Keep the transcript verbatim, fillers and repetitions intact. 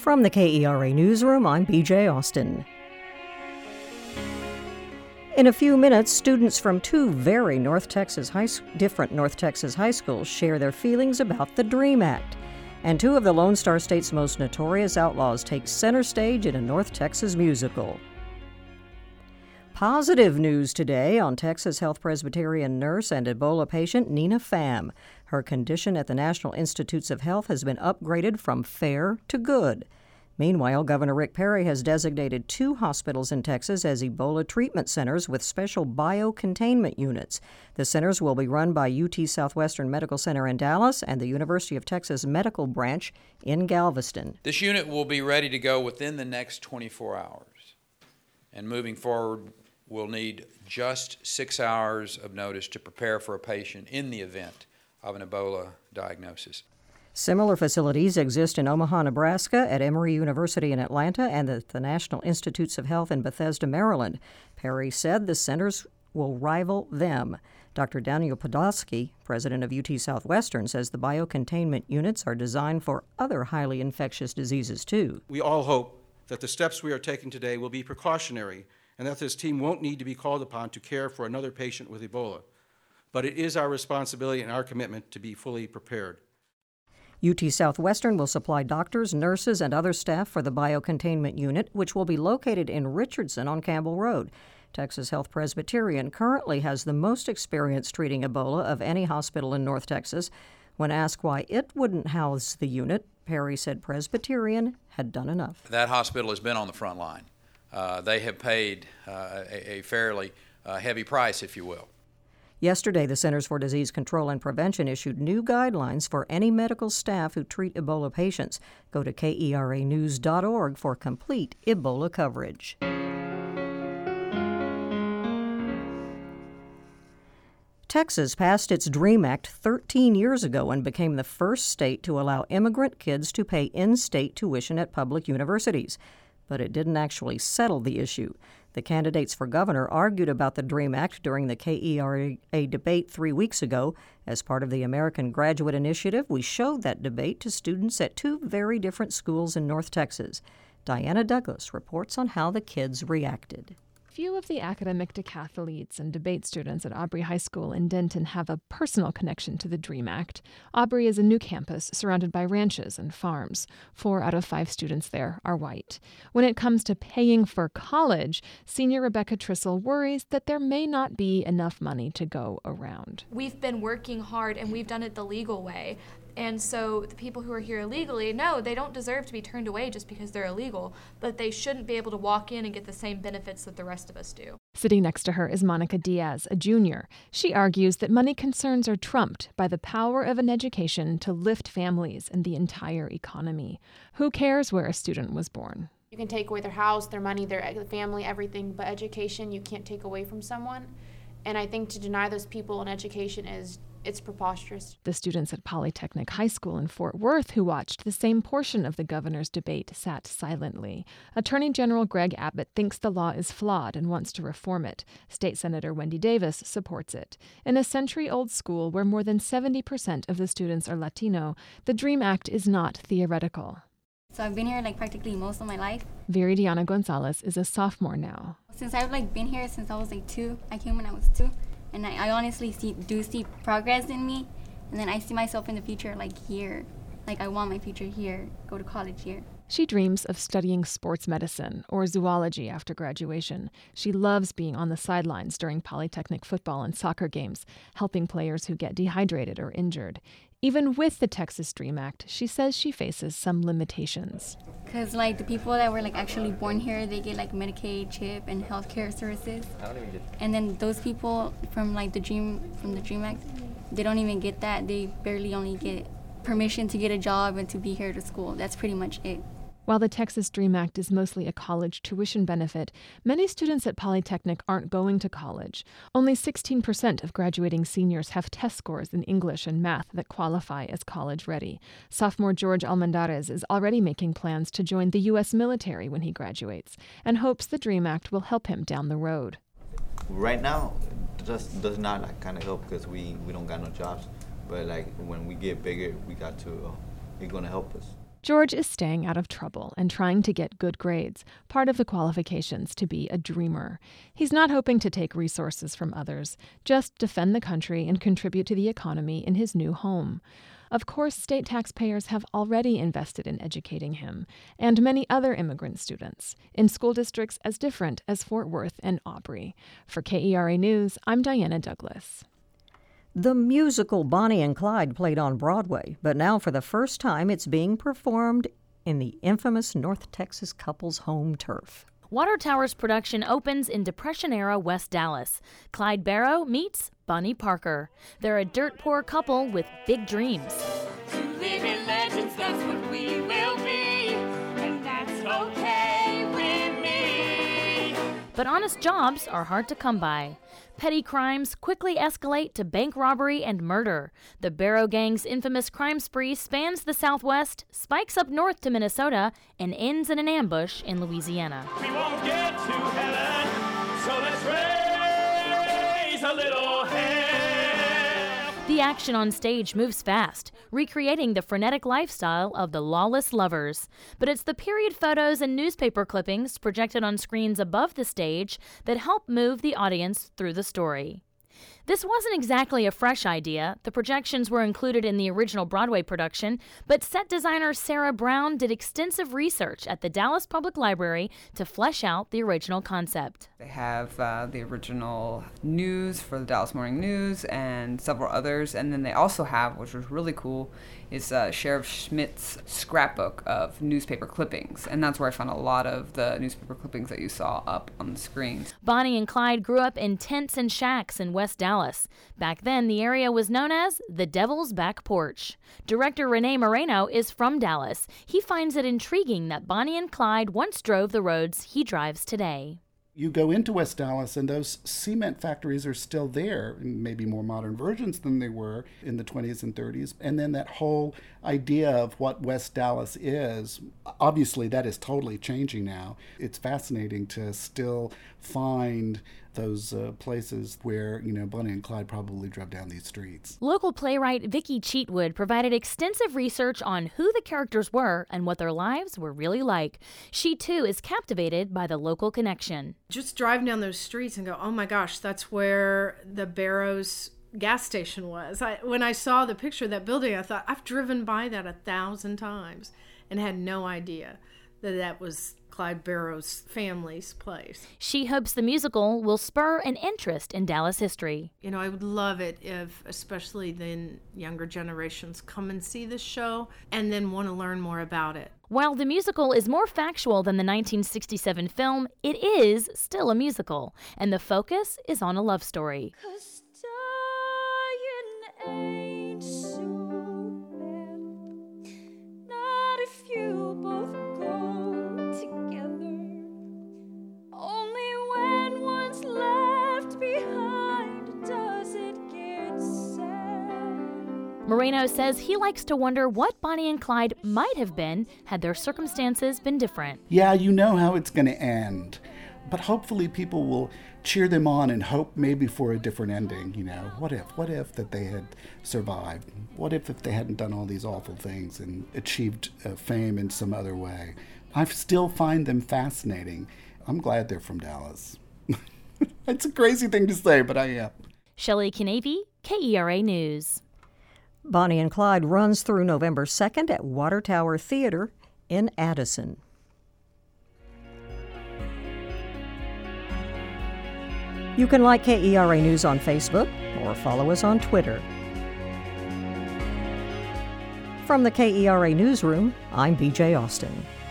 From the K E R A Newsroom, I'm B J Austin. In a few minutes, students from two very North Texas high, different North Texas high schools share their feelings about the DREAM Act. And two of the Lone Star State's most notorious outlaws take center stage in a North Texas musical. Positive news today on Texas Health Presbyterian nurse and Ebola patient Nina Pham. Her condition at the National Institutes of Health has been upgraded from fair to good. Meanwhile, Governor Rick Perry has designated two hospitals in Texas as Ebola treatment centers with special biocontainment units. The centers will be run by U T Southwestern Medical Center in Dallas and the University of Texas Medical Branch in Galveston. This unit will be ready to go within the next twenty-four hours. And moving forward, we'll need just six hours of notice to prepare for a patient in the event of an Ebola diagnosis. Similar facilities exist in Omaha, Nebraska, at Emory University in Atlanta, and at the National Institutes of Health in Bethesda, Maryland. Perry said the centers will rival them. Doctor Daniel Podolsky, president of U T Southwestern, says the biocontainment units are designed for other highly infectious diseases, too. We all hope that the steps we are taking today will be precautionary and that this team won't need to be called upon to care for another patient with Ebola. But it is our responsibility and our commitment to be fully prepared. U T Southwestern will supply doctors, nurses, and other staff for the biocontainment unit, which will be located in Richardson on Campbell Road. Texas Health Presbyterian currently has the most experience treating Ebola of any hospital in North Texas. When asked why it wouldn't house the unit, Perry said Presbyterian had done enough. That hospital has been on the front line. Uh, they have paid uh, a, a fairly uh, heavy price, if you will. Yesterday, the Centers for Disease Control and Prevention issued new guidelines for any medical staff who treat Ebola patients. Go to K E R A news dot org for complete Ebola coverage. Texas passed its DREAM Act thirteen years ago and became the first state to allow immigrant kids to pay in-state tuition at public universities. But it didn't actually settle the issue. The candidates for governor argued about the DREAM Act during the K E R A debate three weeks ago. As part of the American Graduate Initiative, we showed that debate to students at two very different schools in North Texas. Diana Douglas reports on how the kids reacted. Few of the academic decathletes and debate students at Aubrey High School in Denton have a personal connection to the DREAM Act. Aubrey is a new campus surrounded by ranches and farms. Four out of five students there are white. When it comes to paying for college, senior Rebecca Trissel worries that there may not be enough money to go around. We've been working hard and we've done it the legal way. And so the people who are here illegally, no, they don't deserve to be turned away just because they're illegal, but they shouldn't be able to walk in and get the same benefits that the rest of us do. Sitting next to her is Monica Diaz, a junior. She argues that money concerns are trumped by the power of an education to lift families and the entire economy. Who cares where a student was born? You can take away their house, their money, their family, everything, but education you can't take away from someone. And I think to deny those people an education is It's preposterous. The students at Polytechnic High School in Fort Worth who watched the same portion of the governor's debate sat silently. Attorney General Greg Abbott thinks the law is flawed and wants to reform it. State Senator Wendy Davis supports it. In a century-old school where more than seventy percent of the students are Latino, the DREAM Act is not theoretical. So I've been here like practically most of my life. Viridiana Gonzalez is a sophomore now. Since I've like been here since I was like two, I came when I was two. And I, I honestly see, do see progress in me, and then I see myself in the future like here. Like I want my future here, go to college here. She dreams of studying sports medicine or zoology after graduation. She loves being on the sidelines during Polytechnic football and soccer games, helping players who get dehydrated or injured. Even with the Texas DREAM Act, she says she faces some limitations. Because like the people that were like actually born here, they get like Medicaid, CHIP, and healthcare services. I don't even get that. And then those people from like the Dream from the DREAM Act, they don't even get that. They barely only get permission to get a job and to be here to school. That's pretty much it. While the Texas DREAM Act is mostly a college tuition benefit, many students at Polytechnic aren't going to college. Only sixteen percent of graduating seniors have test scores in English and math that qualify as college-ready. Sophomore George Almendarez is already making plans to join the U S military when he graduates and hopes the DREAM Act will help him down the road. Right now, it just does not like, kind of help because we, we don't got no jobs. But like when we get bigger, we got to, uh, it's going to help us. George is staying out of trouble and trying to get good grades, part of the qualifications to be a dreamer. He's not hoping to take resources from others, just defend the country and contribute to the economy in his new home. Of course, state taxpayers have already invested in educating him, and many other immigrant students, in school districts as different as Fort Worth and Aubrey. For K E R A News, I'm Diana Douglas. The musical Bonnie and Clyde played on Broadway, but now for the first time it's being performed in the infamous North Texas couple's home turf. Water Tower's production opens in Depression-era West Dallas. Clyde Barrow meets Bonnie Parker. They're a dirt-poor couple with big dreams. Two living legends, that's what we will be, and that's okay with me. But honest jobs are hard to come by. Petty crimes quickly escalate to bank robbery and murder. The Barrow Gang's infamous crime spree spans the Southwest, spikes up north to Minnesota, and ends in an ambush in Louisiana. We won't get to heaven, so let's raise a little hell. The action on stage moves fast, recreating the frenetic lifestyle of the lawless lovers. But it's the period photos and newspaper clippings projected on screens above the stage that help move the audience through the story. This wasn't exactly a fresh idea. The projections were included in the original Broadway production, but set designer Sarah Brown did extensive research at the Dallas Public Library to flesh out the original concept. They have uh, the original news for the Dallas Morning News and several others, and then they also have, which was really cool, is uh, Sheriff Schmidt's scrapbook of newspaper clippings, and that's where I found a lot of the newspaper clippings that you saw up on the screen. Bonnie and Clyde grew up in tents and shacks in West Dallas. Back then, the area was known as the Devil's Back Porch. Director Rene Moreno is from Dallas. He finds it intriguing that Bonnie and Clyde once drove the roads he drives today. You go into West Dallas and those cement factories are still there, maybe more modern versions than they were in the twenties and thirties. And then that whole idea of what West Dallas is, obviously that is totally changing now. It's fascinating to still find those uh, places where, you know, Bonnie and Clyde probably drove down these streets. Local playwright Vicki Cheatwood provided extensive research on who the characters were and what their lives were really like. She, too, is captivated by the local connection. Just driving down those streets and go, oh my gosh, that's where the Barrows gas station was. I, when I saw the picture of that building, I thought, I've driven by that a thousand times and had no idea that that was Clyde Barrow's family's place. She hopes the musical will spur an interest in Dallas history. You know, I would love it if, especially the younger generations, come and see the show and then want to learn more about it. While the musical is more factual than the nineteen sixty-seven film, it is still a musical, and the focus is on a love story. 'Cause dying ain't so bad, not if you both go together. Only when one's left behind does it get sad. Moreno says he likes to wonder what Bonnie and Clyde might have been had their circumstances been different. Yeah, you know how it's going to end, but hopefully people will cheer them on and hope maybe for a different ending. You know, what if, what if that they had survived? What if if they hadn't done all these awful things and achieved uh, fame in some other way? I still find them fascinating. I'm glad they're from Dallas. It's a crazy thing to say, but I am. Shelley Canavy, K E R A News. Bonnie and Clyde runs through November second at Water Tower Theater in Addison. You can like K E R A News on Facebook or follow us on Twitter. From the K E R A Newsroom, I'm B J Austin.